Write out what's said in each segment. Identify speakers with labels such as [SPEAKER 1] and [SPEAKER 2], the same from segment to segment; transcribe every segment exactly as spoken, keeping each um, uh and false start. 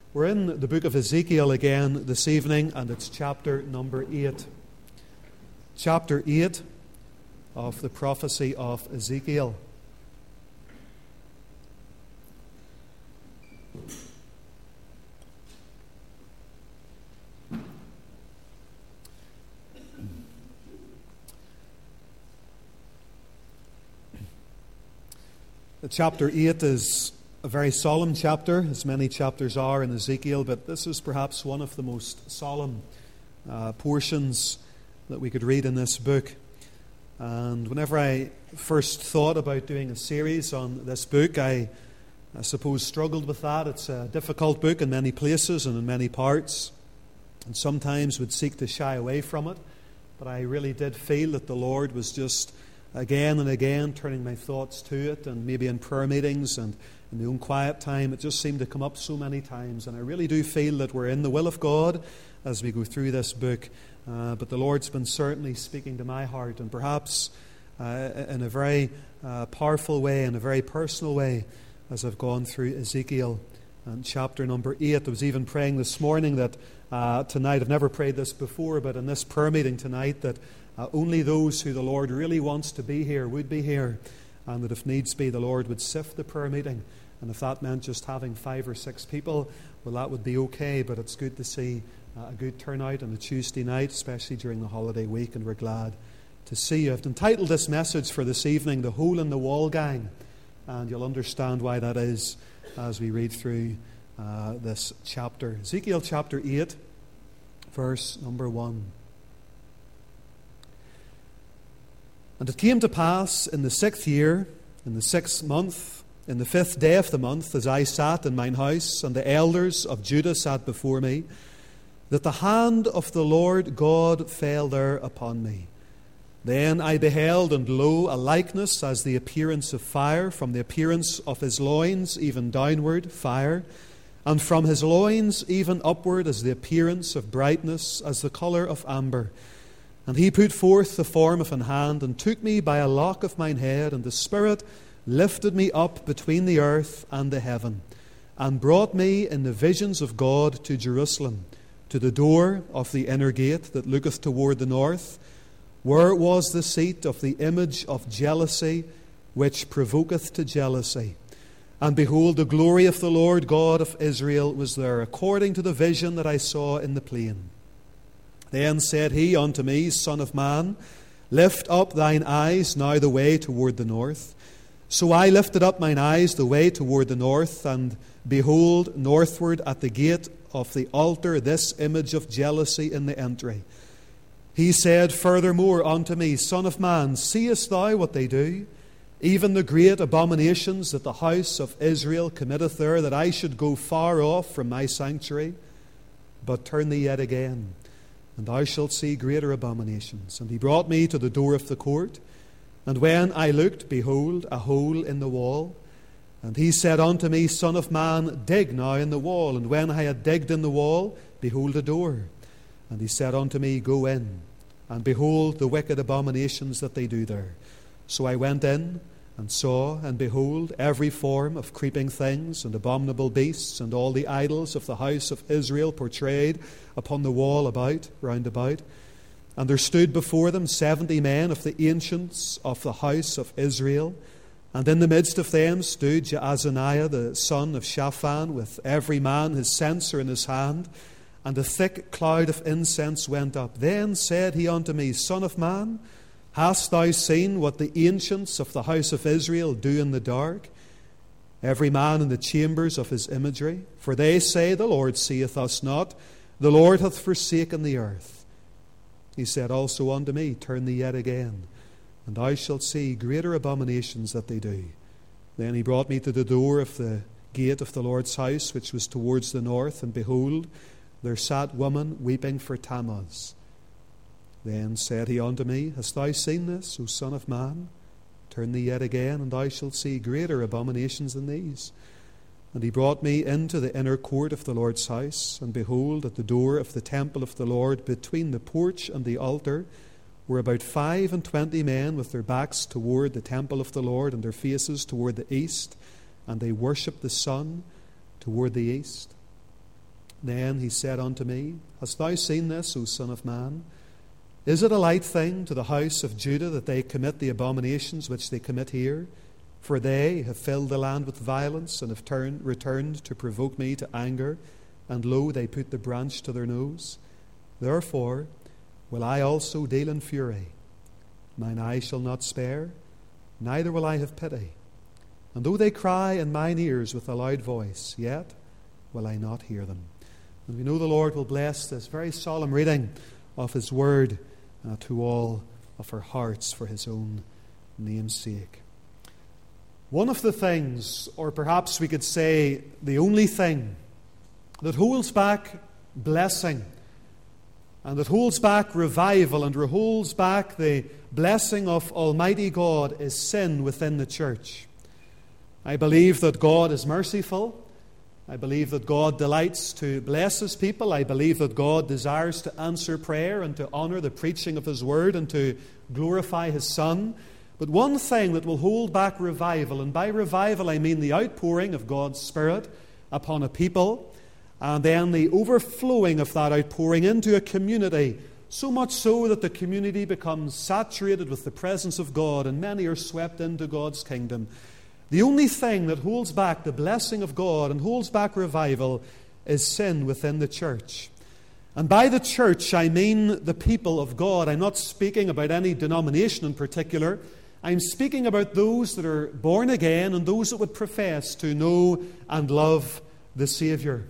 [SPEAKER 1] We're in the book of Ezekiel again this evening, and it's chapter number eight. Chapter eight of the prophecy of Ezekiel. Chapter eight is a very solemn chapter, as many chapters are in Ezekiel, but this is perhaps one of the most solemn uh, portions that we could read in this book. And whenever I first thought about doing a series on this book, I, I suppose struggled with that. It's a difficult book in many places and in many parts, and sometimes would seek to shy away from it. But I really did feel that the Lord was just again and again turning my thoughts to it, and maybe in prayer meetings and in my own quiet time, it just seemed to come up so many times. And I really do feel that we're in the will of God as we go through this book. Uh, but the Lord's been certainly speaking to my heart, and perhaps uh, in a very uh, powerful way, in a very personal way, as I've gone through Ezekiel and chapter number eight. I was even praying this morning that uh, tonight, I've never prayed this before, but in this prayer meeting tonight, that uh, only those who the Lord really wants to be here would be here, and that if needs be, the Lord would sift the prayer meeting. And if that meant just having five or six people, well, that would be okay. But it's good to see uh, a good turnout on a Tuesday night, especially during the holiday week, and we're glad to see you. I've entitled this message for this evening, The Hole in the Wall Gang, and you'll understand why that is as we read through uh, this chapter. Ezekiel chapter eight, verse number one. And it came to pass in the sixth year, in the sixth month, in the fifth day of the month, as I sat in mine house, and the elders of Judah sat before me, that the hand of the Lord God fell there upon me. Then I beheld, and lo, a likeness as the appearance of fire, from the appearance of his loins even downward fire, and from his loins even upward as the appearance of brightness, as the colour of amber. And he put forth the form of an hand, and took me by a lock of mine head, and the Spirit lifted me up between the earth and the heaven, and brought me in the visions of God to Jerusalem, to the door of the inner gate that looketh toward the north, where was the seat of the image of jealousy, which provoketh to jealousy. And behold, the glory of the Lord God of Israel was there, according to the vision that I saw in the plain. Then said he unto me, Son of man, lift up thine eyes now the way toward the north. So I lifted up mine eyes the way toward the north, and behold, northward at the gate of the altar this image of jealousy in the entry. He said furthermore unto me, Son of man, seest thou what they do? Even the great abominations that the house of Israel committeth there, that I should go far off from my sanctuary? But turn thee yet again, and thou shalt see greater abominations. And he brought me to the door of the court. And when I looked, behold, a hole in the wall. And he said unto me, Son of man, dig now in the wall. And when I had digged in the wall, behold, a door. And he said unto me, Go in, and behold the wicked abominations that they do there. So I went in, and saw, and behold, every form of creeping things, and abominable beasts, and all the idols of the house of Israel portrayed upon the wall about, round about. And there stood before them seventy men of the ancients of the house of Israel. And in the midst of them stood Jaazaniah the son of Shaphan, with every man his censer in his hand. And a thick cloud of incense went up. Then said he unto me, Son of man, hast thou seen what the ancients of the house of Israel do in the dark? Every man in the chambers of his imagery. For they say, The Lord seeth us not, the Lord hath forsaken the earth. He said also unto me, Turn thee yet again, and thou shalt see greater abominations that they do. Then he brought me to the door of the gate of the Lord's house, which was towards the north, and behold, there sat women weeping for Tammuz. Then said he unto me, Hast thou seen this, O son of man? Turn thee yet again, and thou shalt see greater abominations than these. And he brought me into the inner court of the Lord's house, and behold, at the door of the temple of the Lord, between the porch and the altar, were about five and twenty men with their backs toward the temple of the Lord, and their faces toward the east, and they worshipped the sun toward the east. Then he said unto me, Hast thou seen this, O son of man? Is it a light thing to the house of Judah that they commit the abominations which they commit here? For they have filled the land with violence, and have turned, returned to provoke me to anger, and lo, they put the branch to their nose. Therefore will I also deal in fury. Mine eye shall not spare, neither will I have pity. And though they cry in mine ears with a loud voice, yet will I not hear them. And we know the Lord will bless this very solemn reading of His Word uh, to all of our hearts for His own name's sake. One of the things, or perhaps we could say the only thing, that holds back blessing and that holds back revival and holds back the blessing of Almighty God is sin within the church. I believe that God is merciful. I believe that God delights to bless His people. I believe that God desires to answer prayer and to honor the preaching of His Word and to glorify His Son. But one thing that will hold back revival, and by revival I mean the outpouring of God's Spirit upon a people, and then the overflowing of that outpouring into a community, so much so that the community becomes saturated with the presence of God and many are swept into God's kingdom. The only thing that holds back the blessing of God and holds back revival is sin within the church. And by the church, I mean the people of God. I'm not speaking about any denomination in particular. I'm speaking about those that are born again and those that would profess to know and love the Savior.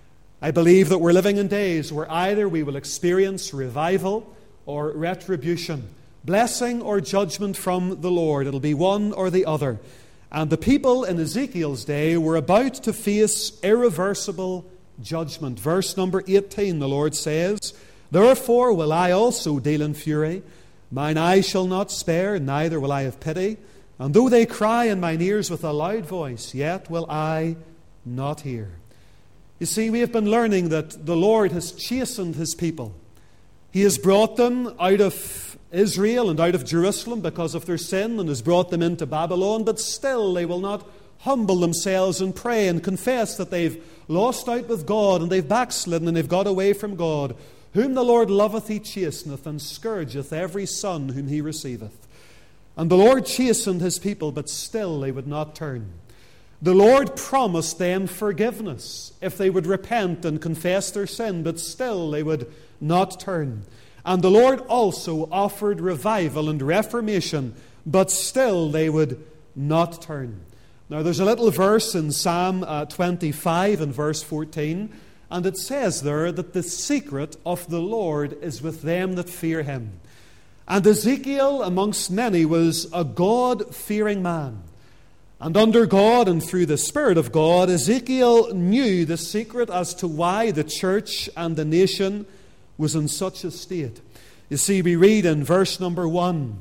[SPEAKER 1] I believe that we're living in days where either we will experience revival or retribution, blessing or judgment from the Lord. It'll be one or the other. And the people in Ezekiel's day were about to face irreversible judgment. Verse number eighteen, the Lord says, Therefore will I also deal in fury. Mine eye shall not spare, neither will I have pity. And though they cry in mine ears with a loud voice, yet will I not hear. You see, we have been learning that the Lord has chastened His people. He has brought them out of Israel and out of Jerusalem because of their sin and has brought them into Babylon, but still they will not humble themselves and pray and confess that they've lost out with God and they've backslidden and they've got away from God. Whom the Lord loveth He chasteneth, and scourgeth every son whom He receiveth. And the Lord chastened His people, but still they would not turn. The Lord promised them forgiveness if they would repent and confess their sin, but still they would not turn. And the Lord also offered revival and reformation, but still they would not turn. Now there's a little verse in Psalm uh, twenty-five and verse fourteen, and it says there that the secret of the Lord is with them that fear Him. And Ezekiel, amongst many, was a God-fearing man. And under God and through the Spirit of God, Ezekiel knew the secret as to why the church and the nation was in such a state. You see, we read in verse number one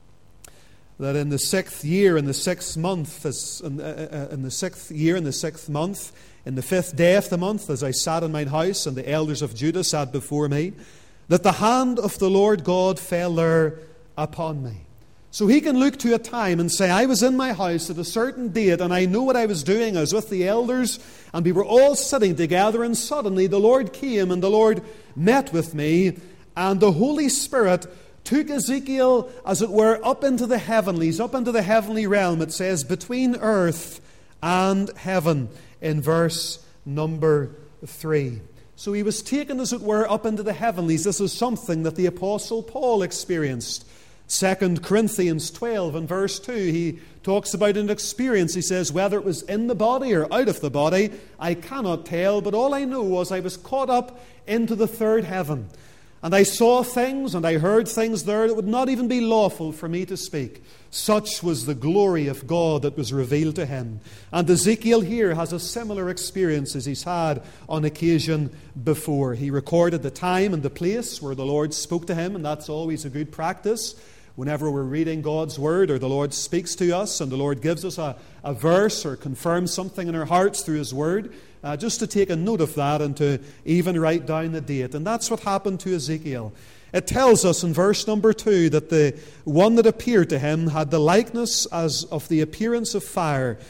[SPEAKER 1] that in the sixth year, in the sixth month, as, in, uh, in the sixth year, in the sixth month, in the fifth day of the month, as I sat in mine house, and the elders of Judah sat before me, that the hand of the Lord God fell there upon me. So he can look to a time and say, I was in my house at a certain date, and I know what I was doing. I was with the elders, and we were all sitting together, and suddenly the Lord came, and the Lord met with me, and the Holy Spirit took Ezekiel, as it were, up into the heavenlies, up into the heavenly realm. It says, between earth and heaven, in verse number three. So he was taken, as it were, up into the heavenlies. This is something that the Apostle Paul experienced. Second Corinthians twelve and verse two, he talks about an experience. He says, whether it was in the body or out of the body, I cannot tell, but all I know was I was caught up into the third heaven. And I saw things and I heard things there that would not even be lawful for me to speak. Such was the glory of God that was revealed to him. And Ezekiel here has a similar experience as he's had on occasion before. He recorded the time and the place where the Lord spoke to him, and that's always a good practice. Whenever we're reading God's Word or the Lord speaks to us and the Lord gives us a, a verse or confirms something in our hearts through His Word, uh, just to take a note of that and to even write down the date. And that's what happened to Ezekiel. It tells us in verse number two that the one that appeared to him had the likeness as of the appearance of fire,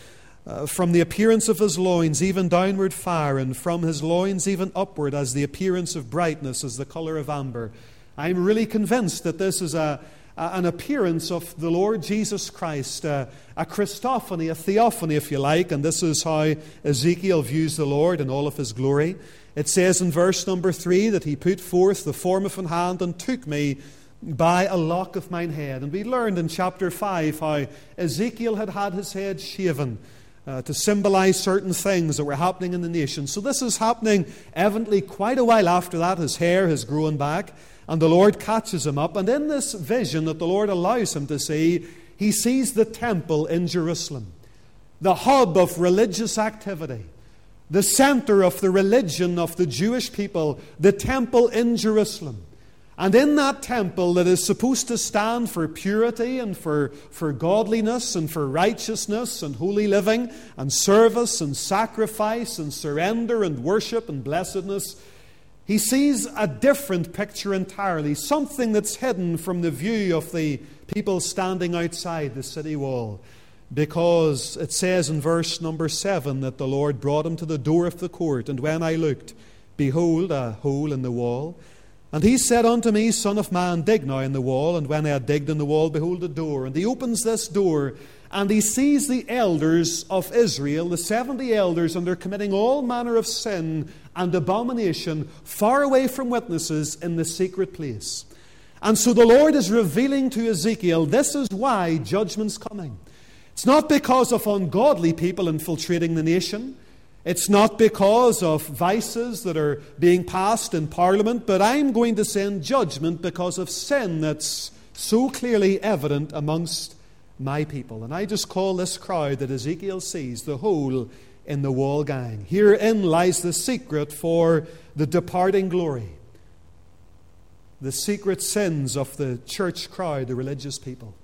[SPEAKER 1] Uh, from the appearance of his loins, even downward fire, and from his loins even upward as the appearance of brightness, as the colour of amber. I'm really convinced that this is a, a, an appearance of the Lord Jesus Christ, uh, a Christophany, a theophany, if you like, and this is how Ezekiel views the Lord in all of his glory. It says in verse number three that he put forth the form of an hand and took me by a lock of mine head. And we learned in chapter five how Ezekiel had had his head shaven Uh, to symbolize certain things that were happening in the nation. So this is happening evidently quite a while after that. His hair has grown back, and the Lord catches him up. And in this vision that the Lord allows him to see, he sees the temple in Jerusalem, the hub of religious activity, the center of the religion of the Jewish people, the temple in Jerusalem. And in that temple that is supposed to stand for purity and for, for godliness and for righteousness and holy living and service and sacrifice and surrender and worship and blessedness, he sees a different picture entirely, something that's hidden from the view of the people standing outside the city wall. Because it says in verse number seven that the Lord brought him to the door of the court, and when I looked, behold, a hole in the wall. And he said unto me, Son of man, dig now in the wall. And when I had digged in the wall, behold, a door. And he opens this door, and he sees the elders of Israel, the seventy elders, and they're committing all manner of sin and abomination, far away from witnesses, in the secret place. And so the Lord is revealing to Ezekiel, this is why judgment's coming. It's not because of ungodly people infiltrating the nation. It's not because of vices that are being passed in Parliament, but I'm going to send judgment because of sin that's so clearly evident amongst my people. And I just call this crowd that Ezekiel sees the hole in the wall gang. Herein lies the secret for the departing glory. The secret sins of the church crowd, the religious people.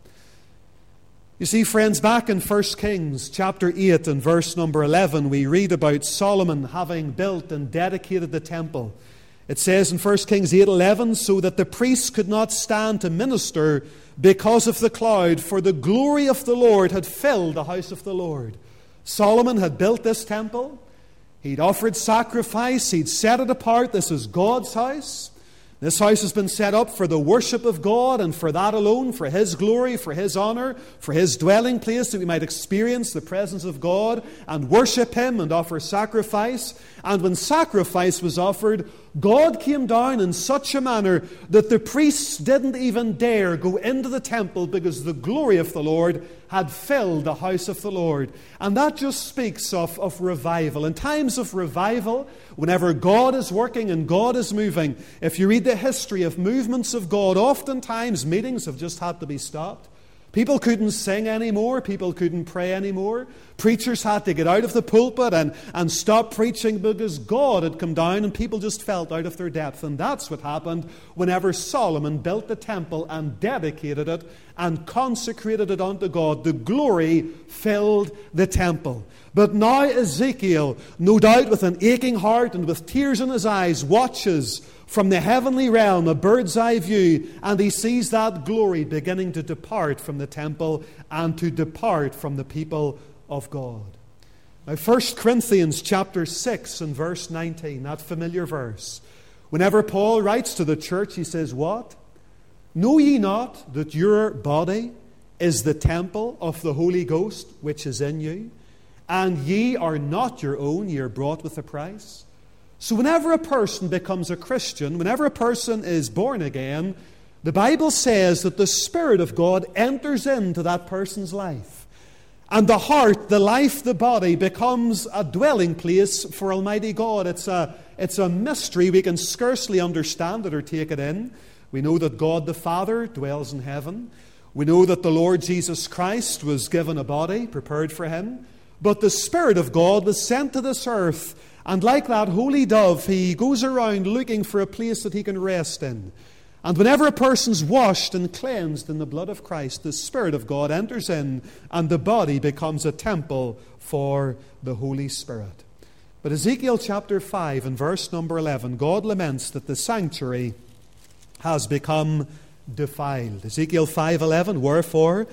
[SPEAKER 1] You see, friends, back in First Kings chapter eight and verse number eleven, we read about Solomon having built and dedicated the temple. It says in First Kings eight eleven, so that the priests could not stand to minister because of the cloud, for the glory of the Lord had filled the house of the Lord. Solomon had built this temple. He'd offered sacrifice. He'd set it apart. This is God's house. This house has been set up for the worship of God, and for that alone, for His glory, for His honor, for His dwelling place, that we might experience the presence of God and worship Him and offer sacrifice. And when sacrifice was offered, God came down in such a manner that the priests didn't even dare go into the temple because the glory of the Lord had filled the house of the Lord. And that just speaks of, of revival. In times of revival, whenever God is working and God is moving, if you read the history of movements of God, oftentimes meetings have just had to be stopped. People couldn't sing anymore. People couldn't pray anymore. Preachers had to get out of the pulpit and, and stop preaching because God had come down and people just felt out of their depth. And that's what happened whenever Solomon built the temple and dedicated it and consecrated it unto God. The glory filled the temple. But now Ezekiel, no doubt with an aching heart and with tears in his eyes, watches from the heavenly realm, a bird's eye view, and he sees that glory beginning to depart from the temple and to depart from the people of God. Now, First Corinthians chapter six and verse nineteen, that familiar verse. Whenever Paul writes to the church, he says, what? Know ye not that your body is the temple of the Holy Ghost which is in you, and ye are not your own, ye are bought with a price? So whenever a person becomes a Christian, whenever a person is born again, the Bible says that the Spirit of God enters into that person's life. And the heart, the life, the body becomes a dwelling place for Almighty God. It's a, it's a mystery we can scarcely understand it or take it in. We know that God the Father dwells in heaven. We know that the Lord Jesus Christ was given a body prepared for Him. But the Spirit of God was sent to this earth, and like that holy dove, He goes around looking for a place that He can rest in. And whenever a person's washed and cleansed in the blood of Christ, the Spirit of God enters in, and the body becomes a temple for the Holy Spirit. But Ezekiel chapter five and verse number eleven, God laments that the sanctuary has become defiled. Ezekiel five eleven, wherefore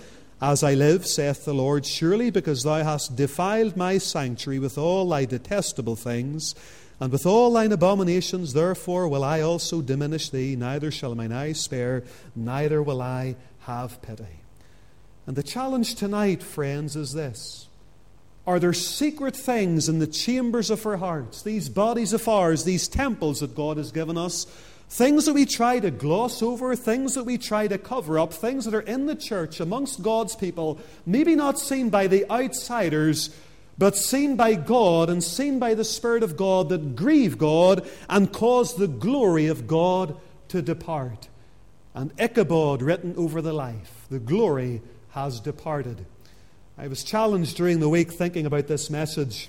[SPEAKER 1] As I live, saith the Lord, surely because thou hast defiled my sanctuary with all thy detestable things, and with all thine abominations, therefore will I also diminish thee, neither shall mine eyes spare, neither will I have pity. And the challenge tonight, friends, is this. Are there secret things in the chambers of our hearts, these bodies of ours, these temples that God has given us, things that we try to gloss over, things that we try to cover up, things that are in the church amongst God's people, maybe not seen by the outsiders, but seen by God and seen by the Spirit of God, that grieve God and cause the glory of God to depart? And Ichabod written over the life, the glory has departed. I was challenged during the week thinking about this message,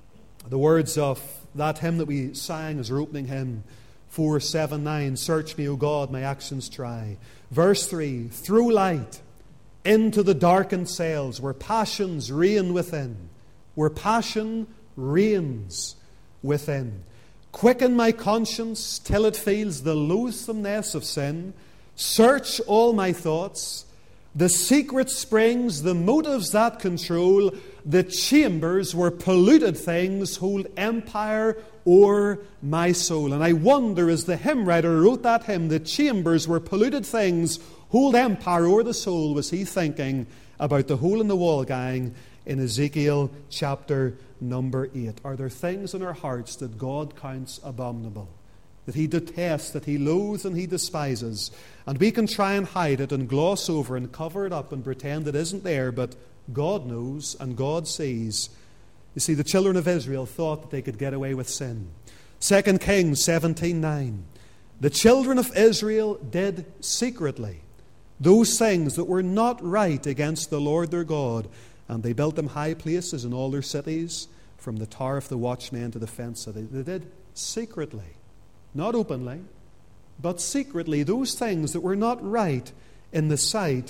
[SPEAKER 1] the words of that hymn that we sang as our opening hymn, four seven nine, search me, O God, my actions try. Verse three, through light into the darkened cells where passions reign within, where passion reigns within. Quicken my conscience till it feels the loathsomeness of sin. Search all my thoughts, the secret springs, the motives that control, the chambers where polluted things hold empire o'er my soul. And I wonder, as the hymn writer wrote that hymn, the chambers where polluted things hold empire o'er the soul, was he thinking about the hole in the wall gang in Ezekiel chapter number eight? Are there things in our hearts that God counts abominable, that he detests, that he loathes and he despises? And we can try and hide it and gloss over and cover it up and pretend it isn't there, but God knows and God sees. You see, the children of Israel thought that they could get away with sin. Second Kings seventeen nine. The children of Israel did secretly those things that were not right against the Lord their God, and they built them high places in all their cities, from the tower of the watchman to the fence city. They did secretly, not openly, but secretly, those things that were not right in the sight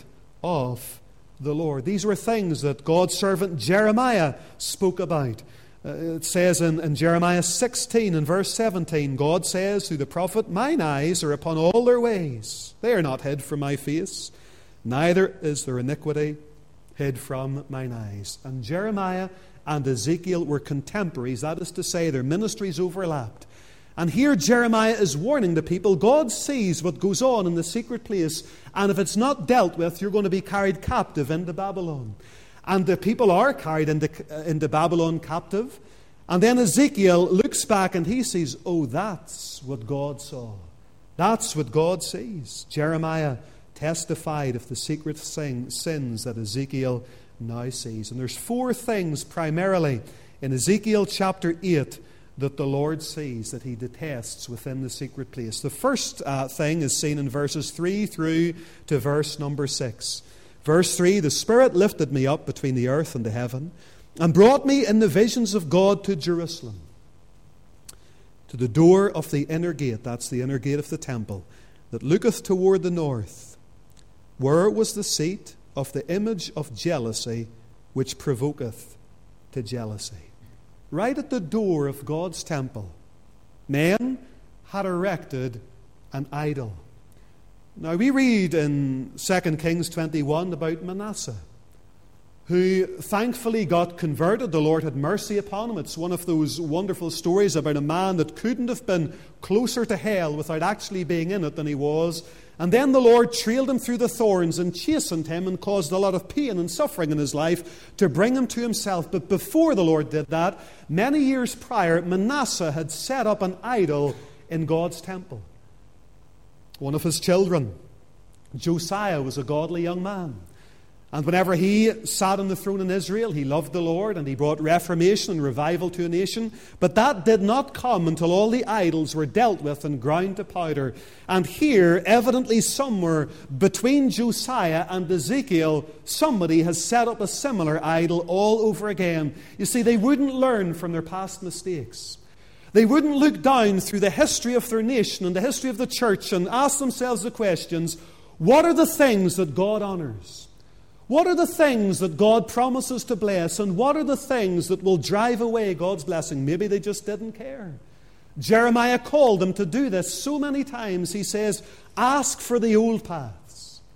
[SPEAKER 1] of the Lord. These were things that God's servant Jeremiah spoke about. Uh, it says in, in Jeremiah sixteen and verse seventeen, God says through the prophet, mine eyes are upon all their ways. They are not hid from my face, neither is their iniquity hid from mine eyes. And Jeremiah and Ezekiel were contemporaries. That is to say, their ministries overlapped. And here Jeremiah is warning the people, God sees what goes on in the secret place, and if it's not dealt with, you're going to be carried captive into Babylon. And the people are carried into, uh, into Babylon captive. And then Ezekiel looks back and he sees, oh, that's what God saw. That's what God sees. Jeremiah testified of the secret sin, sins that Ezekiel now sees. And there's four things primarily in Ezekiel chapter eight that the Lord sees, that he detests within the secret place. The first uh, thing is seen in verses three through to verse number six. Verse three, the Spirit lifted me up between the earth and the heaven, and brought me in the visions of God to Jerusalem, to the door of the inner gate, that's the inner gate of the temple, that looketh toward the north, where was the seat of the image of jealousy, which provoketh to jealousy. Right at the door of God's temple, men had erected an idol. Now we read in Second Kings twenty-one about Manasseh, who thankfully got converted. The Lord had mercy upon him. It's one of those wonderful stories about a man that couldn't have been closer to hell without actually being in it than he was. And then the Lord trailed him through the thorns and chastened him and caused a lot of pain and suffering in his life to bring him to himself. But before the Lord did that, many years prior, Manasseh had set up an idol in God's temple. One of his children, Josiah, was a godly young man. And whenever he sat on the throne in Israel, he loved the Lord and he brought reformation and revival to a nation. But that did not come until all the idols were dealt with and ground to powder. And here, evidently somewhere between Josiah and Ezekiel, somebody has set up a similar idol all over again. You see, they wouldn't learn from their past mistakes. They wouldn't look down through the history of their nation and the history of the church and ask themselves the questions, what are the things that God honors? What are the things that God promises to bless? And what are the things that will drive away God's blessing? Maybe they just didn't care. Jeremiah called them to do this so many times. He says, ask for the old paths.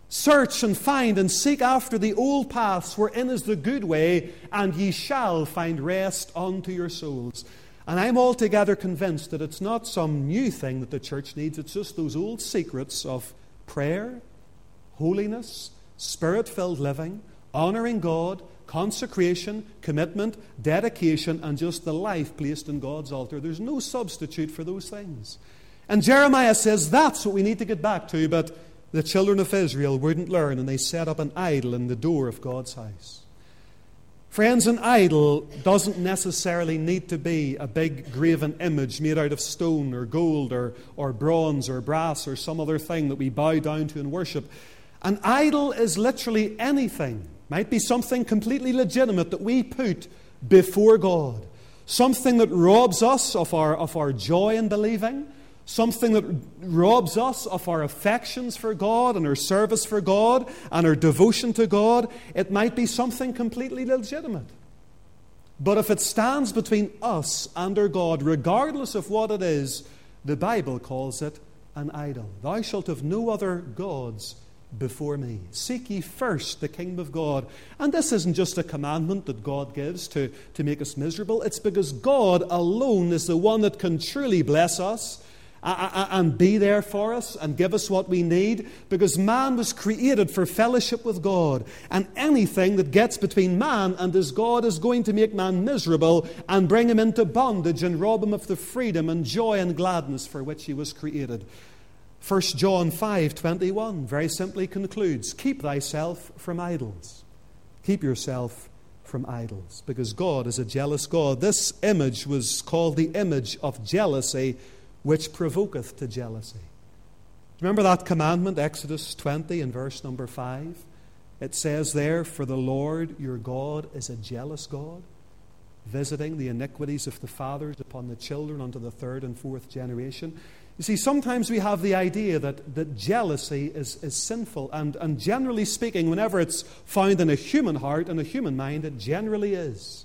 [SPEAKER 1] Search and find and seek after the old paths wherein is the good way, and ye shall find rest unto your souls. And I'm altogether convinced that it's not some new thing that the church needs. It's just those old secrets of prayer, holiness, Spirit-filled living, honouring God, consecration, commitment, dedication, and just the life placed in God's altar. There's no substitute for those things. And Jeremiah says that's what we need to get back to, but the children of Israel wouldn't learn, and they set up an idol in the door of God's house. Friends, an idol doesn't necessarily need to be a big graven image made out of stone or gold or, or bronze or brass or some other thing that we bow down to and worship. An idol is literally anything. Might be something completely legitimate that we put before God. Something that robs us of our, of our joy in believing. Something that robs us of our affections for God and our service for God and our devotion to God. It might be something completely legitimate. But if it stands between us and our God, regardless of what it is, the Bible calls it an idol. Thou shalt have no other gods before me. Seek ye first the kingdom of God. And this isn't just a commandment that God gives to, to make us miserable. It's because God alone is the one that can truly bless us and be there for us and give us what we need, because man was created for fellowship with God, and anything that gets between man and his God is going to make man miserable and bring him into bondage and rob him of the freedom and joy and gladness for which he was created. First John five twenty-one very simply concludes, keep thyself from idols. Keep yourself from idols, because God is a jealous God. This image was called the image of jealousy, which provoketh to jealousy. Remember that commandment, Exodus twenty and verse number five? It says there, for the Lord your God is a jealous God, visiting the iniquities of the fathers upon the children unto the third and fourth generation. You see, sometimes we have the idea that, that jealousy is, is sinful, and, and generally speaking, whenever it's found in a human heart and a human mind, it generally is.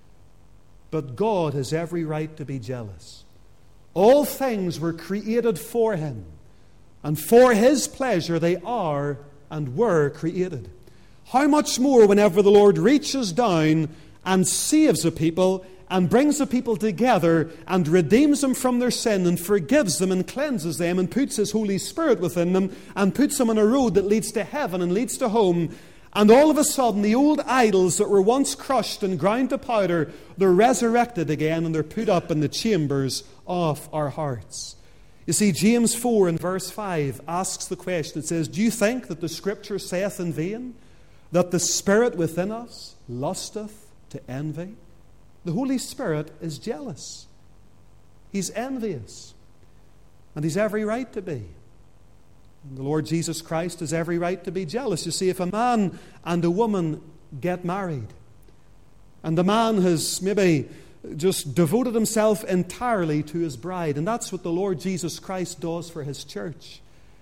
[SPEAKER 1] But God has every right to be jealous. All things were created for Him, and for His pleasure they are and were created. How much more whenever the Lord reaches down and saves a people and brings the people together and redeems them from their sin and forgives them and cleanses them and puts His Holy Spirit within them and puts them on a road that leads to heaven and leads to home. And all of a sudden, the old idols that were once crushed and ground to powder, they're resurrected again and they're put up in the chambers of our hearts. You see, James four and verse five asks the question. It says, do you think that the Scripture saith in vain that the Spirit within us lusteth to envy? The Holy Spirit is jealous. He's envious. And He's every right to be. And the Lord Jesus Christ has every right to be jealous. You see, if a man and a woman get married, and the man has maybe just devoted himself entirely to his bride, and that's what the Lord Jesus Christ does for His church.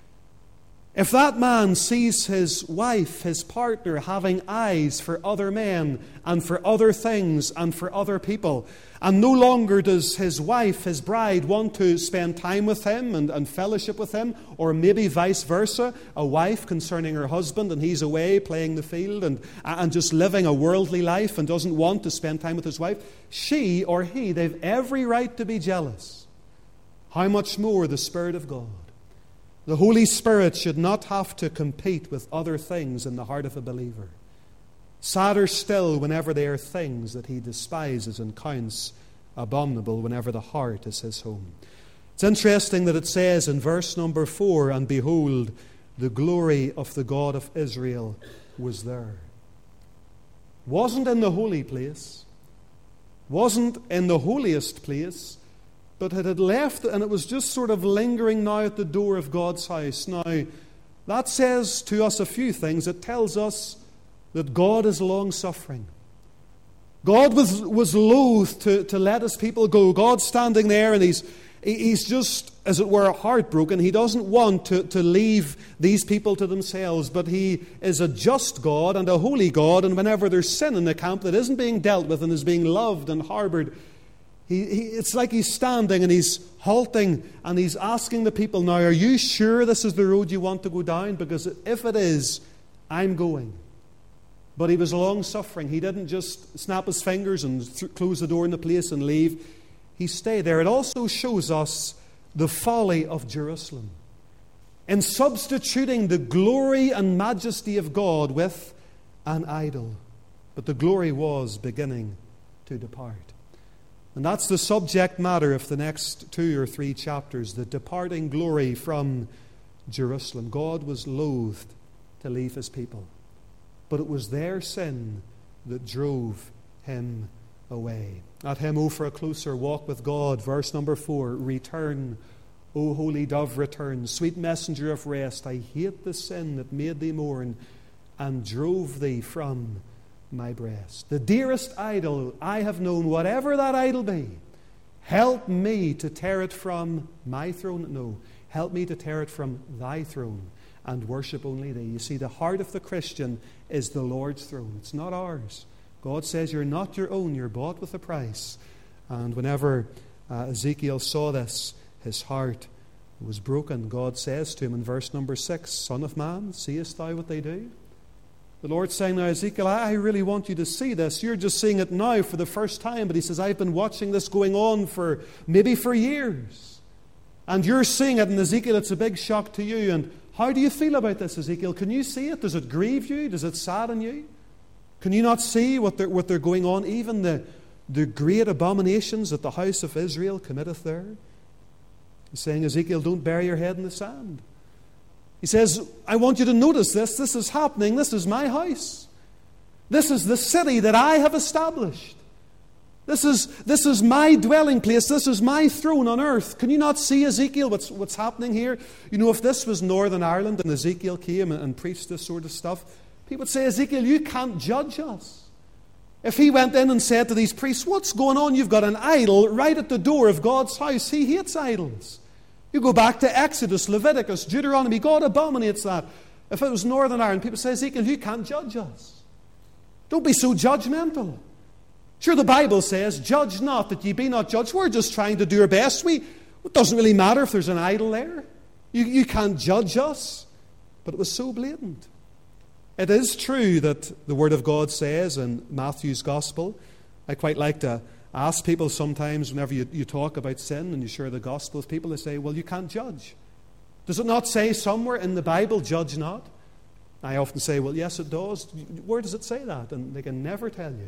[SPEAKER 1] If that man sees his wife, his partner, having eyes for other men and for other things and for other people, and no longer does his wife, his bride, want to spend time with him and, and fellowship with him, or maybe vice versa, a wife concerning her husband and he's away playing the field and, and just living a worldly life and doesn't want to spend time with his wife, she or he, they've every right to be jealous. How much more the Spirit of God? The Holy Spirit should not have to compete with other things in the heart of a believer. Sadder still whenever they are things that he despises and counts abominable, whenever the heart is his home. It's interesting that it says in verse number four, and behold, the glory of the God of Israel was there. Wasn't in the holy place, wasn't in the holiest place, but it had left, and it was just sort of lingering now at the door of God's house. Now, that says to us a few things. It tells us that God is long-suffering. God was, was loath to, to let His people go. God's standing there, and He's, he's just, as it were, heartbroken. He doesn't want to, to leave these people to themselves, but He is a just God and a holy God, and whenever there's sin in the camp that isn't being dealt with and is being loved and harboured, He, he, it's like he's standing and he's halting and he's asking the people now, are you sure this is the road you want to go down? Because if it is, I'm going. But he was long-suffering. He didn't just snap his fingers and th- close the door in the place and leave. He stayed there. It also shows us the folly of Jerusalem in substituting the glory and majesty of God with an idol. But the glory was beginning to depart. And that's the subject matter of the next two or three chapters, the departing glory from Jerusalem. God was loath to leave his people, but it was their sin that drove him away. At him, oh, for a closer walk with God. Verse number four, return, O holy dove, return. Sweet messenger of rest, I hate the sin that made thee mourn and drove thee from my breast. The dearest idol I have known, whatever that idol be, help me to tear it from my throne. No, help me to tear it from thy throne and worship only thee. You see, the heart of the Christian is the Lord's throne. It's not ours. God says you're not your own, you're bought with a price. And whenever uh, Ezekiel saw this, his heart was broken. God says to him in verse number six, Son of man, seest thou what they do? The Lord's saying now, Ezekiel, I really want you to see this. You're just seeing it now for the first time. But he says, I've been watching this going on for maybe for years. And you're seeing it. And Ezekiel, it's a big shock to you. And how do you feel about this, Ezekiel? Can you see it? Does it grieve you? Does it sadden you? Can you not see what they're, what they're going on? Even the, the great abominations that the house of Israel committeth there. He's saying, Ezekiel, don't bury your head in the sand. He says, I want you to notice this. This is happening. This is my house. This is the city that I have established. This is, this is my dwelling place. This is my throne on earth. Can you not see, Ezekiel, what's, what's happening here? You know, if this was Northern Ireland and Ezekiel came and, and preached this sort of stuff, people would say, Ezekiel, you can't judge us. If he went in and said to these priests, what's going on? You've got an idol right at the door of God's house. He hates idols. You go back to Exodus, Leviticus, Deuteronomy. God abominates that. If it was Northern Ireland, people say, Ezekiel, you can't judge us. Don't be so judgmental. Sure, the Bible says, judge not that ye be not judged. We're just trying to do our best. We, it doesn't really matter if there's an idol there. You, you can't judge us. But it was so blatant. It is true that the Word of God says in Matthew's Gospel, I quite like to ask people sometimes whenever you, you talk about sin and you share the gospel with people, they say, well, you can't judge. Does it not say somewhere in the Bible, judge not? I often say, well, yes, it does. Where does it say that? And they can never tell you.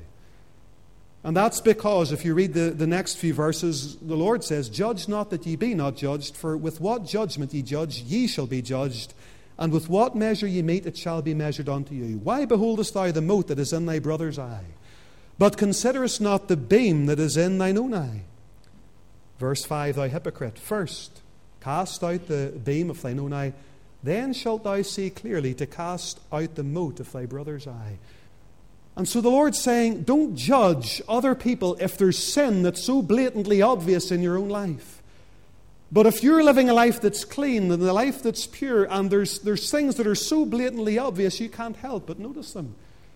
[SPEAKER 1] And that's because if you read the, the next few verses, the Lord says, judge not that ye be not judged, for with what judgment ye judge, ye shall be judged, and with what measure ye mete, it shall be measured unto you. Why beholdest thou the mote that is in thy brother's eye, but considerest not the beam that is in thine own eye? Verse five, thou hypocrite, first cast out the beam of thine own eye, then shalt thou see clearly to cast out the mote of thy brother's eye. And so the Lord's saying, don't judge other people if there's sin that's so blatantly obvious in your own life. But if you're living a life that's clean and a life that's pure, and there's, there's things that are so blatantly obvious you can't help but notice them.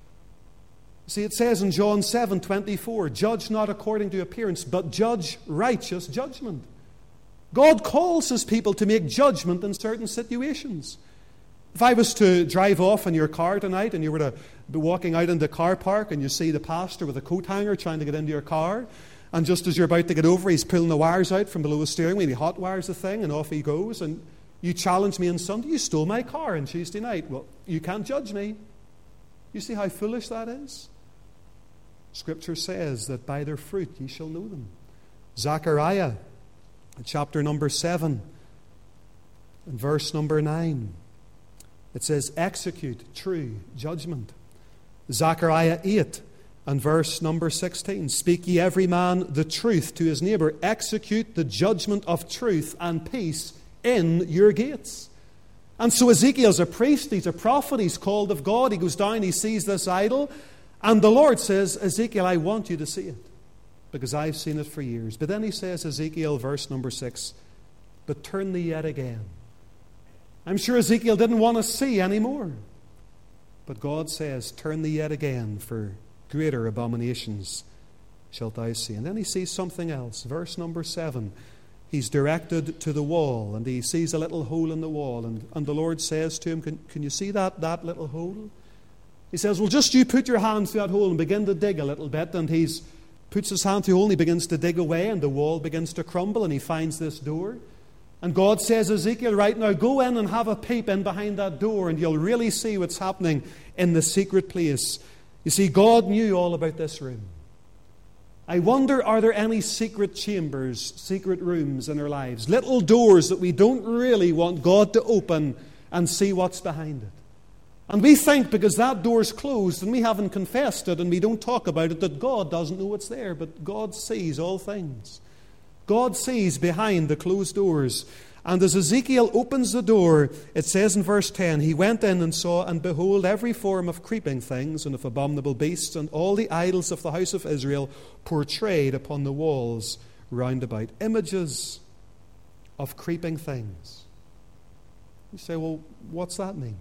[SPEAKER 1] See, it says in John seven twenty-four, judge not according to appearance, but judge righteous judgment. God calls his people to make judgment in certain situations. If I was to drive off in your car tonight and you were to be walking out in the car park and you see the pastor with a coat hanger trying to get into your car, and just as you're about to get over, he's pulling the wires out from below the steering wheel, he hot wires the thing and off he goes, and you challenge me on Sunday, you stole my car on Tuesday night. Well, you can't judge me. You see how foolish that is? Scripture says that by their fruit ye shall know them. Zechariah, chapter number seven, and verse number nine. It says, execute true judgment. Zechariah eight and verse number sixteen. Speak ye every man the truth to his neighbour. Execute the judgment of truth and peace in your gates. And so Ezekiel's a priest, he's a prophet, he's called of God. He goes down, he sees this idol. And the Lord says, Ezekiel, I want you to see it, because I've seen it for years. But then he says, Ezekiel, verse number six, but turn thee yet again. I'm sure Ezekiel didn't want to see anymore. But God says, turn thee yet again, for greater abominations shalt thou see. And then he sees something else. Verse number seven. He's directed to the wall, and he sees a little hole in the wall. And, and the Lord says to him, can, can you see that, that little hole? He says, well, just you put your hand through that hole and begin to dig a little bit. And he puts his hand through the hole and he begins to dig away, and the wall begins to crumble, and he finds this door. And God says, Ezekiel, right now, go in and have a peep in behind that door, and you'll really see what's happening in the secret place. You see, God knew all about this room. I wonder, are there any secret chambers, secret rooms in our lives? Little doors that we don't really want God to open and see what's behind it. And we think because that door's closed and we haven't confessed it and we don't talk about it, that God doesn't know what's there. But God sees all things. God sees behind the closed doors. And as Ezekiel opens the door, it says in verse ten, he went in and saw, and behold, every form of creeping things and of abominable beasts, and all the idols of the house of Israel portrayed upon the walls round about. Images of creeping things. You say, well, what's that mean?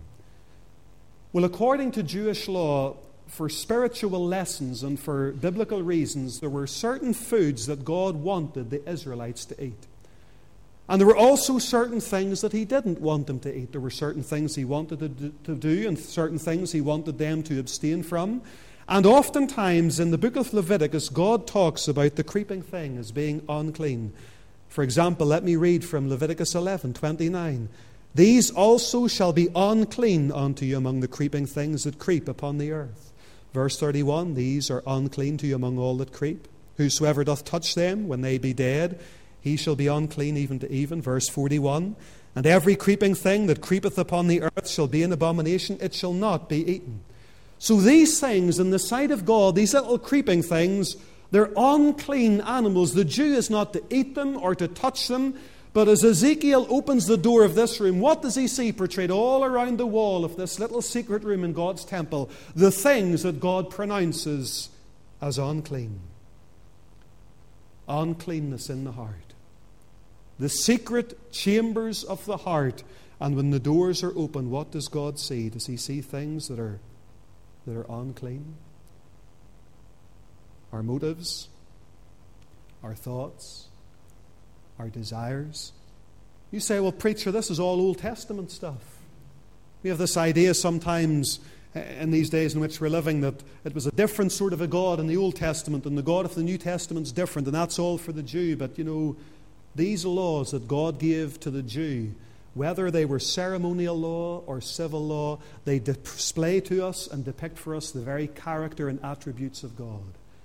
[SPEAKER 1] Well, according to Jewish law, for spiritual lessons and for biblical reasons, there were certain foods that God wanted the Israelites to eat. And there were also certain things that he didn't want them to eat. There were certain things he wanted to do and certain things he wanted them to abstain from. And oftentimes in the book of Leviticus, God talks about the creeping thing as being unclean. For example, let me read from Leviticus eleven twenty-nine. These also shall be unclean unto you among the creeping things that creep upon the earth. Verse thirty-one, these are unclean to you among all that creep. Whosoever doth touch them, when they be dead, he shall be unclean even to even. Verse forty-one, and every creeping thing that creepeth upon the earth shall be an abomination, it shall not be eaten. So these things in the sight of God, these little creeping things, they're unclean animals. The Jew is not to eat them or to touch them. But as Ezekiel opens the door of this room, what does he see portrayed all around the wall of this little secret room in God's temple? The things that God pronounces as unclean. Uncleanness in the heart. The secret chambers of the heart. And when the doors are open, what does God see? Does he see things that are, that are unclean? Our motives, our thoughts, our desires. You say, well, preacher, this is all Old Testament stuff. We have this idea sometimes in these days in which we're living that it was a different sort of a God in the Old Testament and the God of the New Testament is different, and that's all for the Jew. But, you know, these laws that God gave to the Jew, whether they were ceremonial law or civil law, they display to us and depict for us the very character and attributes of God.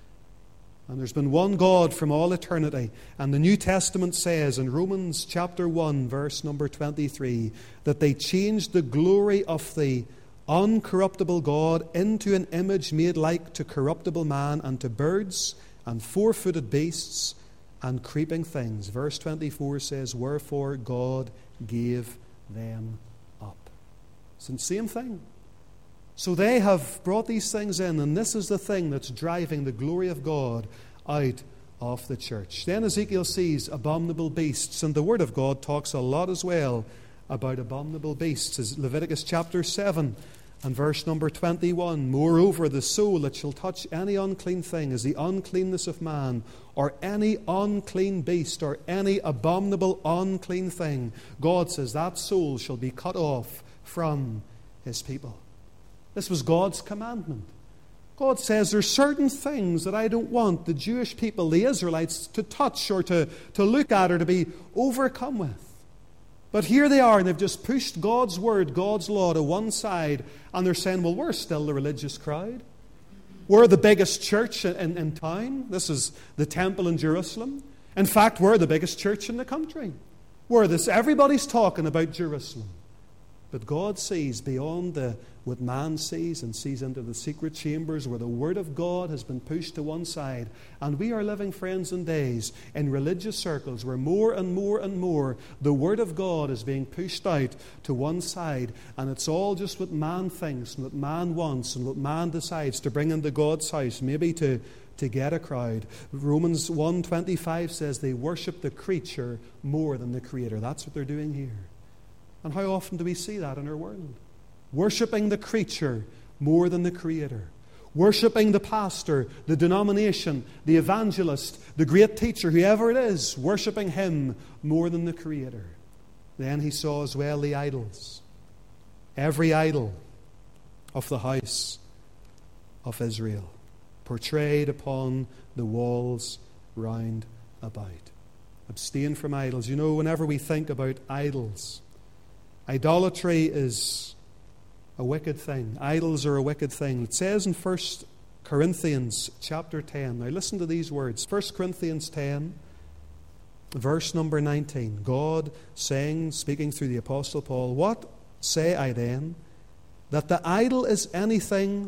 [SPEAKER 1] And there's been one God from all eternity. And the New Testament says in Romans chapter one, verse number twenty-three, that they changed the glory of the uncorruptible God into an image made like to corruptible man and to birds and four-footed beasts and creeping things. Verse twenty-four says, wherefore God gave them up. It's the same thing. So they have brought these things in, and this is the thing that's driving the glory of God out of the church. Then Ezekiel sees abominable beasts, and the Word of God talks a lot as well about abominable beasts. As Leviticus chapter seven and verse number twenty-one, moreover, the soul that shall touch any unclean thing is the uncleanness of man, or any unclean beast, or any abominable unclean thing. God says that soul shall be cut off from his people. This was God's commandment. God says there's certain things that I don't want the Jewish people, the Israelites, to touch or to, to look at or to be overcome with. But here they are, and they've just pushed God's word, God's law to one side, and they're saying, well, we're still the religious crowd. We're the biggest church in, in town. This is the temple in Jerusalem. In fact, we're the biggest church in the country. We're this. Everybody's talking about Jerusalem. But God sees beyond the, what man sees and sees into the secret chambers where the Word of God has been pushed to one side. And we are living, friends, in days in religious circles where more and more and more the Word of God is being pushed out to one side. And it's all just what man thinks and what man wants and what man decides to bring into God's house, maybe to, to get a crowd. Romans one twenty-five says they worship the creature more than the Creator. That's what they're doing here. And how often do we see that in our world? Worshipping the creature more than the Creator. worshipping the pastor, the denomination, the evangelist, the great teacher, whoever it is, worshipping him more than the Creator. Then he saw as well the idols. Every idol of the house of Israel, portrayed upon the walls round about. Abstain from idols. You know, whenever we think about idols, idolatry is a wicked thing. Idols are a wicked thing. It says in First Corinthians chapter ten. Now listen to these words. First Corinthians ten, verse number nineteen. God saying, speaking through the Apostle Paul, "What say I then? That the idol is anything,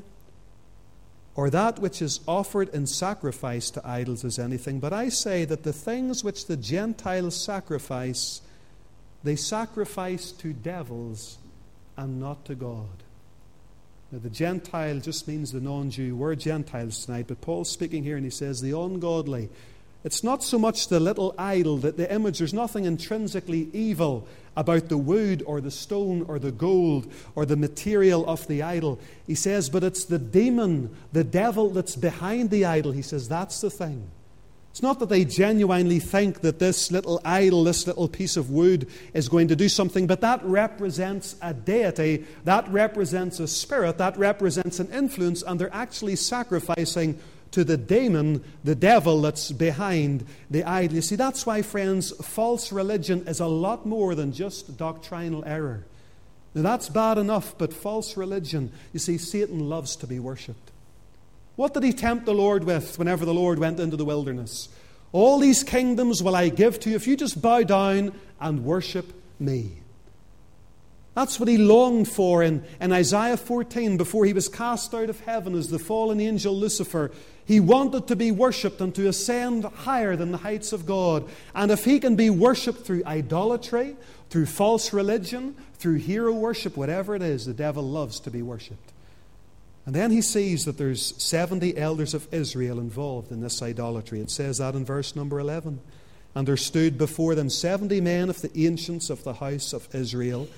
[SPEAKER 1] or that which is offered in sacrifice to idols is anything. But I say that the things which the Gentiles sacrifice, they sacrifice to devils and not to God." Now, the Gentile just means the non-Jew. We're Gentiles tonight, but Paul's speaking here and he says the ungodly. It's not so much the little idol, that the image. There's nothing intrinsically evil about the wood or the stone or the gold or the material of the idol. He says, but it's the demon, the devil that's behind the idol. He says that's the thing. It's not that they genuinely think that this little idol, this little piece of wood is going to do something, but that represents a deity, that represents a spirit, that represents an influence, and they're actually sacrificing to the demon, the devil that's behind the idol. You see, that's why, friends, false religion is a lot more than just doctrinal error. Now, that's bad enough, but false religion, you see, Satan loves to be worshipped. What did he tempt the Lord with whenever the Lord went into the wilderness? All these kingdoms will I give to you if you just bow down and worship me. That's what he longed for in, in Isaiah fourteen before he was cast out of heaven as the fallen angel Lucifer. He wanted to be worshipped and to ascend higher than the heights of God. And if he can be worshipped through idolatry, through false religion, through hero worship, whatever it is, the devil loves to be worshipped. And then he sees that there's seventy elders of Israel involved in this idolatry. It says that in verse number eleven. And there stood before them seventy men of the ancients of the house of Israel.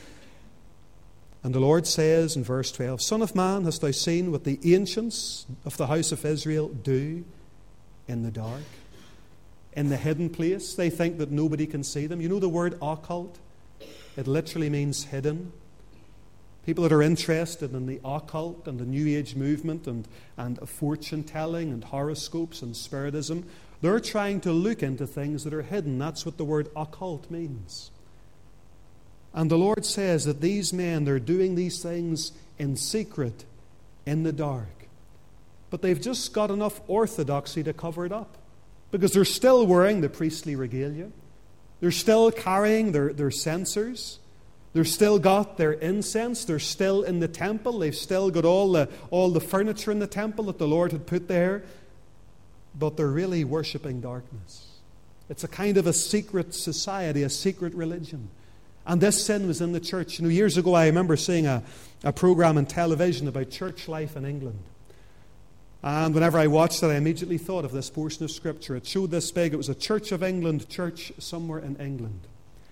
[SPEAKER 1] And the Lord says in verse twelve, Son of man, hast thou seen what the ancients of the house of Israel do in the dark, in the hidden place? They think that nobody can see them. You know the word occult? It literally means hidden. People that are interested in the occult and the New Age movement and, and fortune-telling and horoscopes and spiritism, they're trying to look into things that are hidden. That's what the word occult means. And the Lord says that these men, they're doing these things in secret, in the dark. But they've just got enough orthodoxy to cover it up. Because they're still wearing the priestly regalia. They're still carrying their, their censers. They've still got their incense. They're still in the temple. They've still got all the, all the furniture in the temple that the Lord had put there. But they're really worshipping darkness. It's a kind of a secret society, a secret religion. And this sin was in the church. You know, years ago I remember seeing a, a program on television about church life in England. And whenever I watched it, I immediately thought of this portion of Scripture. It showed this big. It was a Church of England church somewhere in England.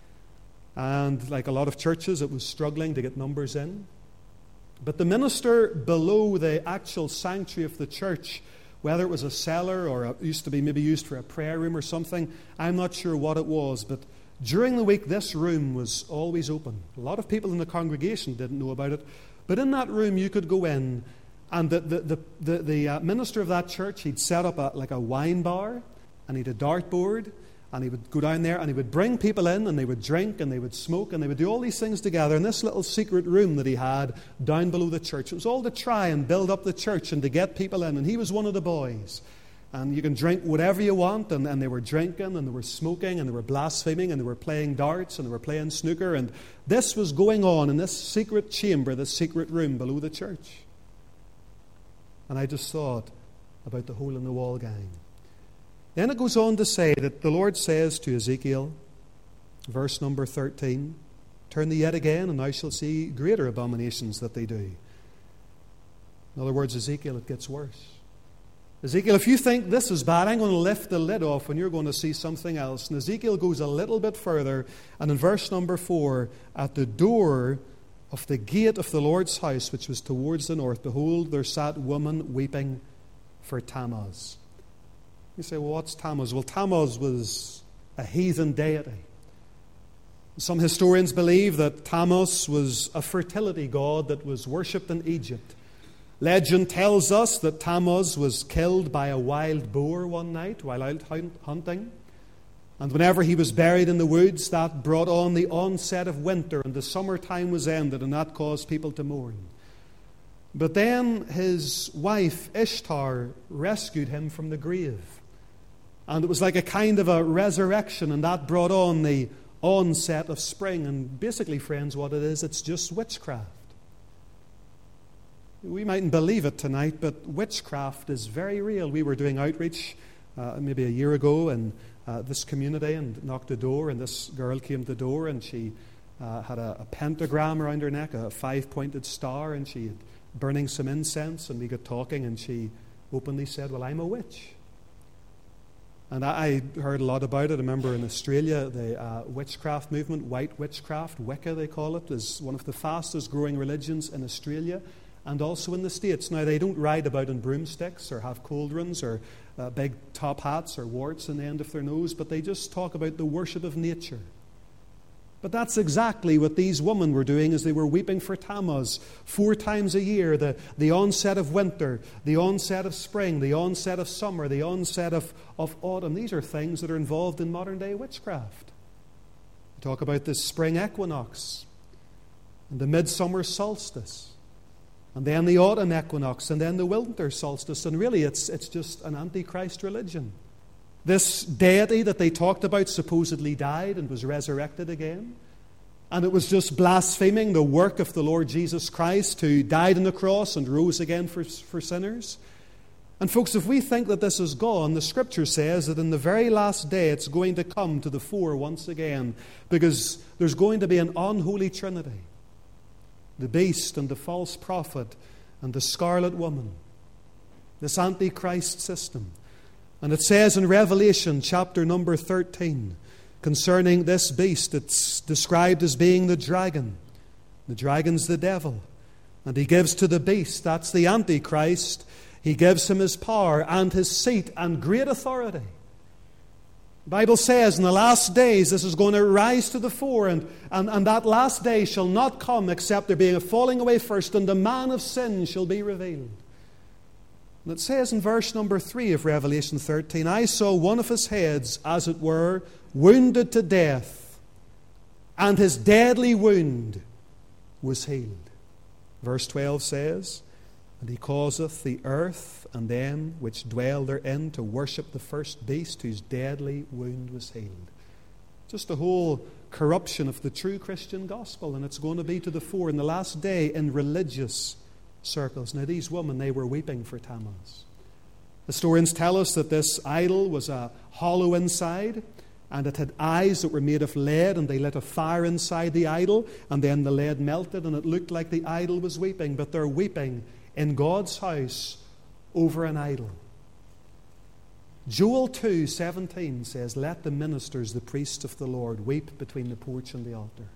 [SPEAKER 1] And like a lot of churches, it was struggling to get numbers in. But the minister below the actual sanctuary of the church, whether it was a cellar or it used to be maybe used for a prayer room or something, I'm not sure what it was, but during the week this room was always open. A lot of people in the congregation didn't know about it, but in that room you could go in, and the, the, the, the, the uh, minister of that church, he'd set up a, like a wine bar, and he'd a dartboard, and he would go down there and he would bring people in and they would drink and they would smoke and they would do all these things together in this little secret room that he had down below the church. It was all to try and build up the church and to get people in. And he was one of the boys. And you can drink whatever you want. And, and they were drinking and they were smoking and they were blaspheming and they were playing darts and they were playing snooker. And this was going on in this secret chamber, this secret room below the church. And I just thought about the hole in the wall gang. Then it goes on to say that the Lord says to Ezekiel, verse number thirteen, Turn thee yet again, and thou shalt see greater abominations that they do. In other words, Ezekiel, it gets worse. Ezekiel, if you think this is bad, I'm going to lift the lid off and you're going to see something else. And Ezekiel goes a little bit further, and in verse number four, at the door of the gate of the Lord's house, which was towards the north, behold, there sat woman weeping for Tammuz. You say, well, what's Tammuz? Well, Tammuz was a heathen deity. Some historians believe that Tammuz was a fertility god that was worshipped in Egypt. Legend tells us that Tammuz was killed by a wild boar one night while out hunting. And whenever he was buried in the woods, that brought on the onset of winter, and the summertime was ended, and that caused people to mourn. But then his wife, Ishtar, rescued him from the grave. And it was like a kind of a resurrection, and that brought on the onset of spring. And basically, friends, what it is, it's just witchcraft. We mightn't believe it tonight, but witchcraft is very real. We were doing outreach uh, maybe a year ago in uh, this community and knocked the door, and this girl came to the door, and she uh, had a, a pentagram around her neck, a five-pointed star, and she had burning some incense, and we got talking, and she openly said, well, I'm a witch. And I heard a lot about it. I remember in Australia, the uh, witchcraft movement, white witchcraft, Wicca they call it, is one of the fastest growing religions in Australia and also in the States. Now, they don't ride about in broomsticks or have cauldrons or uh, big top hats or warts in the end of their nose, but they just talk about the worship of nature. But that's exactly what these women were doing as they were weeping for Tammuz. Four times a year, the, the onset of winter, the onset of spring, the onset of summer, the onset of, of autumn. These are things that are involved in modern-day witchcraft. We talk about the spring equinox and the midsummer solstice, and then the autumn equinox, and then the winter solstice. And really, it's, it's just an antichrist religion. This deity that they talked about supposedly died and was resurrected again. And it was just blaspheming the work of the Lord Jesus Christ, who died on the cross and rose again for, for sinners. And folks, if we think that this is gone, the Scripture says that in the very last day it's going to come to the fore once again, because there's going to be an unholy trinity. The beast and the false prophet and the scarlet woman. This antichrist system. And it says in Revelation chapter number thirteen, concerning this beast, it's described as being the dragon. The dragon's the devil. And he gives to the beast, that's the Antichrist, he gives him his power and his seat and great authority. The Bible says in the last days this is going to rise to the fore, and, and, and that last day shall not come except there being a falling away first, and the man of sin shall be revealed. And it says in verse number three of Revelation thirteen, I saw one of his heads, as it were, wounded to death, and his deadly wound was healed. Verse twelve says, and he causeth the earth and them which dwell therein to worship the first beast, whose deadly wound was healed. Just the whole corruption of the true Christian gospel, and it's going to be to the fore in the last day in religious circles. Now, these women, they were weeping for Tammuz. Historians tell us that this idol was a hollow inside, and it had eyes that were made of lead, and they lit a fire inside the idol, and then the lead melted, and it looked like the idol was weeping. But they're weeping in God's house over an idol. Joel two seventeen says, let the ministers, the priests of the Lord, weep between the porch and the altar.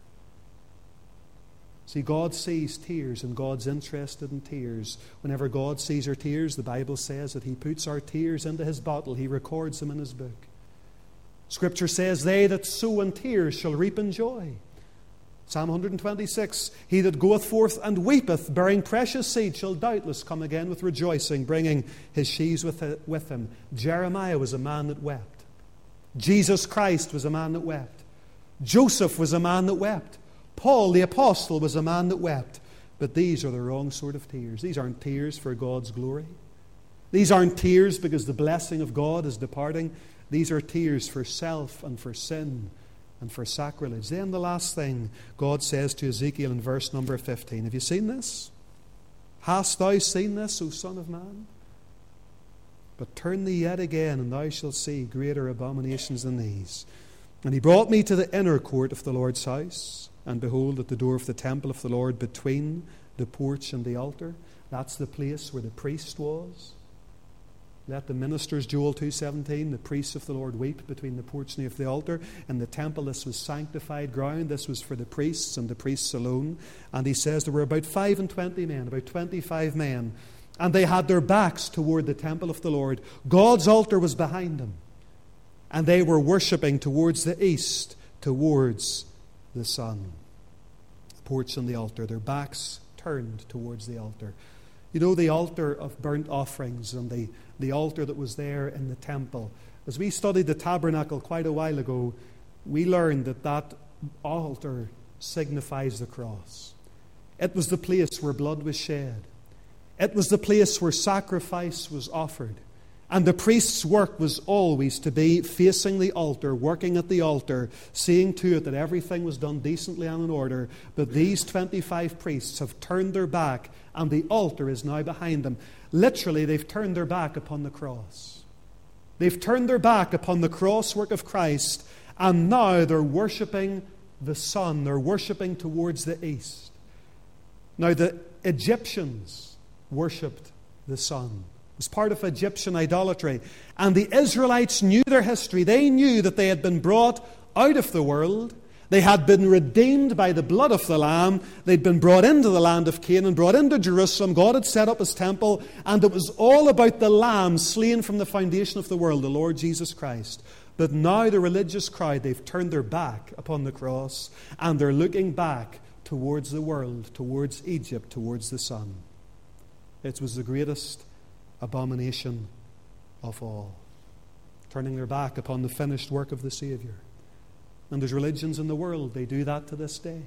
[SPEAKER 1] See, God sees tears, and God's interested in tears. Whenever God sees our tears, the Bible says that He puts our tears into His bottle. He records them in His book. Scripture says, they that sow in tears shall reap in joy. Psalm one twenty-six, he that goeth forth and weepeth, bearing precious seed, shall doubtless come again with rejoicing, bringing his sheaves with, with him. Jeremiah was a man that wept. Jesus Christ was a man that wept. Joseph was a man that wept. Paul the apostle was a man that wept. But these are the wrong sort of tears. These aren't tears for God's glory. These aren't tears because the blessing of God is departing. These are tears for self and for sin and for sacrilege. Then the last thing God says to Ezekiel in verse number fifteen. Have you seen this? Hast thou seen this, O son of man? But turn thee yet again, and thou shalt see greater abominations than these. And he brought me to the inner court of the Lord's house, and behold, at the door of the temple of the Lord, between the porch and the altar. That's the place where the priest was. Let the ministers, Joel two seventeen, the priests of the Lord weep between the porch and the altar. In the temple, this was sanctified ground. This was for the priests and the priests alone. And he says there were about five and twenty men, about twenty-five men. And they had their backs toward the temple of the Lord. God's altar was behind them. And they were worshipping towards the east, towards the sun. The porch and the altar, their backs turned towards the altar. You know, the altar of burnt offerings and the, the altar that was there in the temple. As we studied the tabernacle quite a while ago, we learned that that altar signifies the cross. It was the place where blood was shed. It was the place where sacrifice was offered. And the priest's work was always to be facing the altar, working at the altar, seeing to it that everything was done decently and in order. But these twenty-five priests have turned their back, and the altar is now behind them. Literally, they've turned their back upon the cross. They've turned their back upon the cross work of Christ, and now they're worshipping the sun. They're worshipping towards the east. Now, the Egyptians worshipped the sun. It was part of Egyptian idolatry. And the Israelites knew their history. They knew that they had been brought out of the world. They had been redeemed by the blood of the Lamb. They'd been brought into the land of Canaan, brought into Jerusalem. God had set up His temple. And it was all about the Lamb slain from the foundation of the world, the Lord Jesus Christ. But now the religious crowd, they've turned their back upon the cross. And they're looking back towards the world, towards Egypt, towards the sun. It was the greatest abomination of all, turning their back upon the finished work of the Savior. And there's religions in the world, they do that to this day.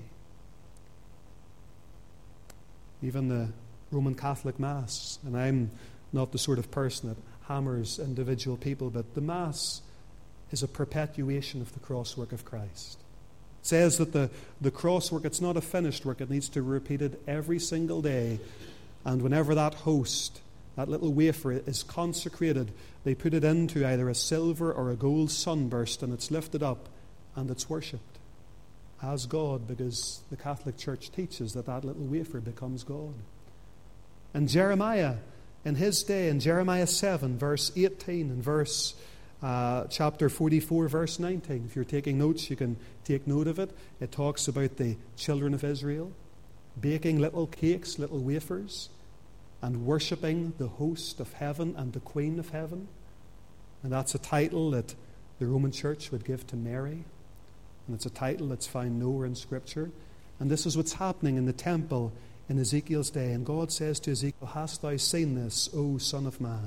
[SPEAKER 1] Even the Roman Catholic Mass, and I'm not the sort of person that hammers individual people, but the Mass is a perpetuation of the cross work of Christ. It says that the, the cross work, it's not a finished work, it needs to be repeated every single day. And whenever that host, that little wafer, is consecrated, they put it into either a silver or a gold sunburst, and it's lifted up and it's worshipped as God, because the Catholic Church teaches that that little wafer becomes God. And Jeremiah, in his day, in Jeremiah seven, verse eighteen, and verse uh, chapter forty-four, verse nineteen, if you're taking notes, you can take note of it. It talks about the children of Israel baking little cakes, little wafers, and worshipping the host of heaven and the Queen of heaven. And that's a title that the Roman Church would give to Mary. And it's a title that's found nowhere in Scripture. And this is what's happening in the temple in Ezekiel's day. And God says to Ezekiel, "Hast thou seen this, O Son of Man?"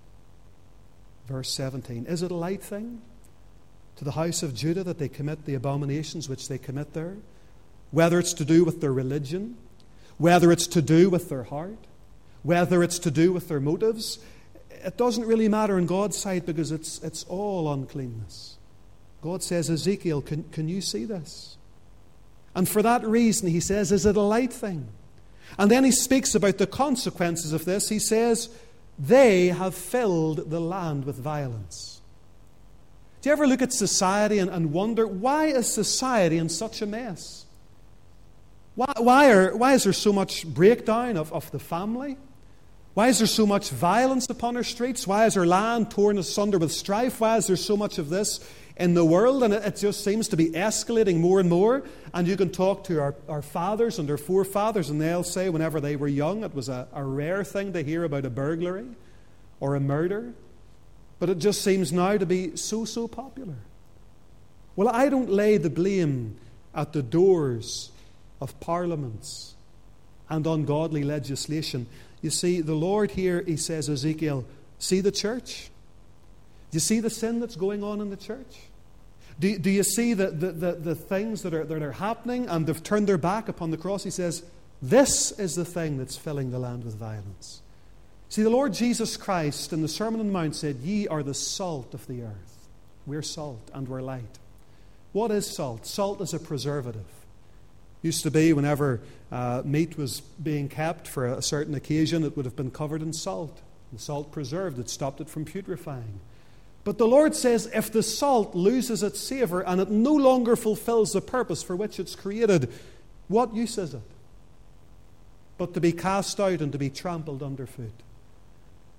[SPEAKER 1] Verse seventeen. Is it a light thing to the house of Judah that they commit the abominations which they commit there? Whether it's to do with their religion, whether it's to do with their heart, whether it's to do with their motives, it doesn't really matter in God's sight, because it's, it's all uncleanness. God says, Ezekiel, can, can you see this? And for that reason, he says, is it a light thing? And then he speaks about the consequences of this. He says, they have filled the land with violence. Do you ever look at society and, and wonder, why is society in such a mess? Why, why, are, why is there so much breakdown of, of the family? Why is there so much violence upon our streets? Why is our land torn asunder with strife? Why is there so much of this in the world? And it, it just seems to be escalating more and more. And you can talk to our, our fathers and our forefathers, and they'll say whenever they were young, it was a, a rare thing to hear about a burglary or a murder. But it just seems now to be so, so popular. Well, I don't lay the blame at the doors of parliaments and ungodly legislation. You see, the Lord here, he says, Ezekiel, see the church? Do you see the sin that's going on in the church? Do, do you see the, the, the, the things that are, that are happening, and they've turned their back upon the cross? He says, this is the thing that's filling the land with violence. See, the Lord Jesus Christ in the Sermon on the Mount said, ye are the salt of the earth. We're salt and we're light. What is salt? Salt is a preservative. Used to be whenever uh, meat was being kept for a certain occasion, it would have been covered in salt. The salt preserved it, stopped it from putrefying. But the Lord says, if the salt loses its savour and it no longer fulfills the purpose for which it's created, what use is it? But to be cast out and to be trampled underfoot.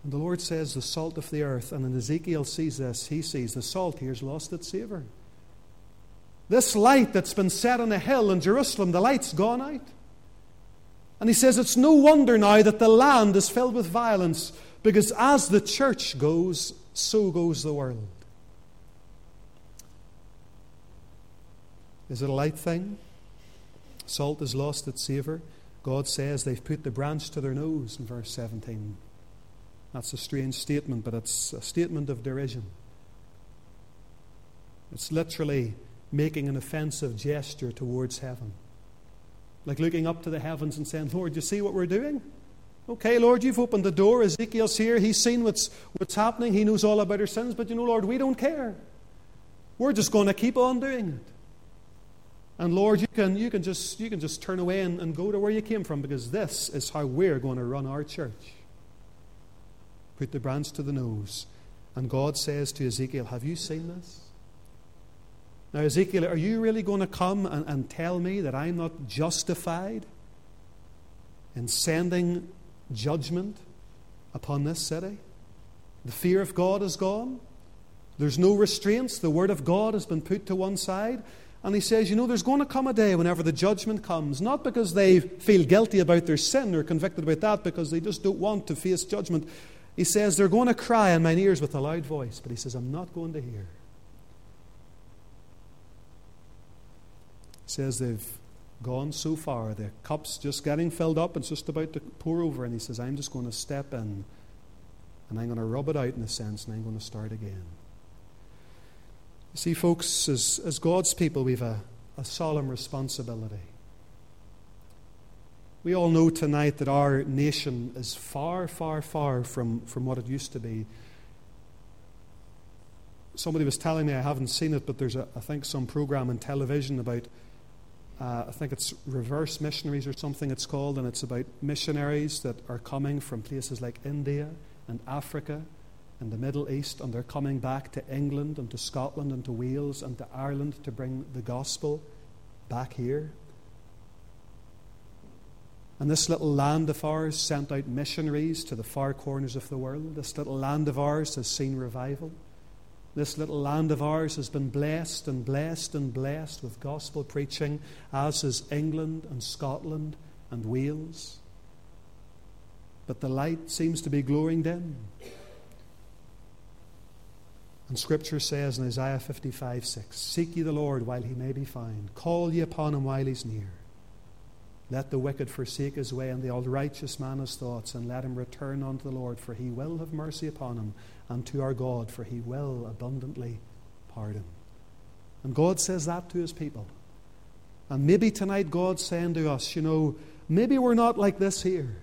[SPEAKER 1] And the Lord says, the salt of the earth. And when Ezekiel sees this, he sees the salt here's lost its savour. This light that's been set on a hill in Jerusalem, the light's gone out. And he says it's no wonder now that the land is filled with violence, because as the church goes, so goes the world. Is it a light thing? Salt has lost its savour. God says they've put the branch to their nose in verse seventeen. That's a strange statement, but it's a statement of derision. It's literally making an offensive gesture towards heaven. Like looking up to the heavens and saying, Lord, you see what we're doing? Okay, Lord, you've opened the door. Ezekiel's here. He's seen what's, what's happening. He knows all about our sins. But you know, Lord, we don't care. We're just going to keep on doing it. And Lord, you can, you can, just, you can just turn away and, and go to where you came from, because this is how we're going to run our church. Put the branch to the nose. And God says to Ezekiel, have you seen this? Now, Ezekiel, are you really going to come and, and tell me that I'm not justified in sending judgment upon this city? The fear of God is gone. There's no restraints. The word of God has been put to one side. And he says, you know, there's going to come a day whenever the judgment comes, not because they feel guilty about their sin or convicted about that, because they just don't want to face judgment. He says, they're going to cry in mine ears with a loud voice. But he says, I'm not going to hear. He says they've gone so far. The cup's just getting filled up. It's just about to pour over. And he says, I'm just going to step in. And I'm going to rub it out in a sense. And I'm going to start again. You see, folks, as, as God's people, we have a, a solemn responsibility. We all know tonight that our nation is far, far, far from, from what it used to be. Somebody was telling me, I haven't seen it, but there's, a, I think, some program on television about, uh, I think it's reverse missionaries or something it's called, and it's about missionaries that are coming from places like India and Africa and the Middle East, and they're coming back to England and to Scotland and to Wales and to Ireland to bring the gospel back here. And this little land of ours sent out missionaries to the far corners of the world. This little land of ours has seen revival. This little land of ours has been blessed and blessed and blessed with gospel preaching, as is England and Scotland and Wales. But the light seems to be glowing dim. And Scripture says in Isaiah fifty-five six, seek ye the Lord while he may be found. Call ye upon him while he's near. Let the wicked forsake his way, and the unrighteous man his thoughts, and let him return unto the Lord, for he will have mercy upon him, and to our God, for he will abundantly pardon. And God says that to his people. And maybe tonight God's saying to us, you know, maybe we're not like this here.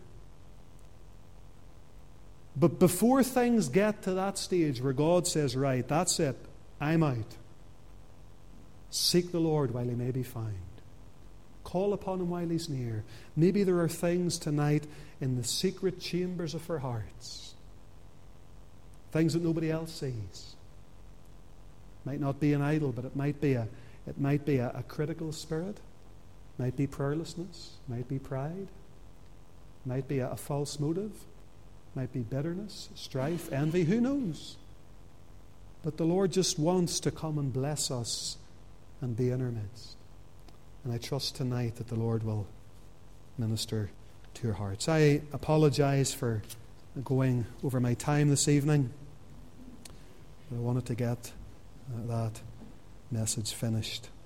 [SPEAKER 1] But before things get to that stage where God says, right, that's it, I'm out. Seek the Lord while he may be found. Call upon him while he's near. Maybe there are things tonight in the secret chambers of our hearts. Things that nobody else sees. Might not be an idol, but it might be a it might be a, a critical spirit. Might be prayerlessness. Might be pride. Might be a, a false motive. Might be bitterness, strife, envy. Who knows? But the Lord just wants to come and bless us and be in our midst. And I trust tonight that the Lord will minister to your hearts. I apologize for going over my time this evening. I wanted to get uh, that message finished.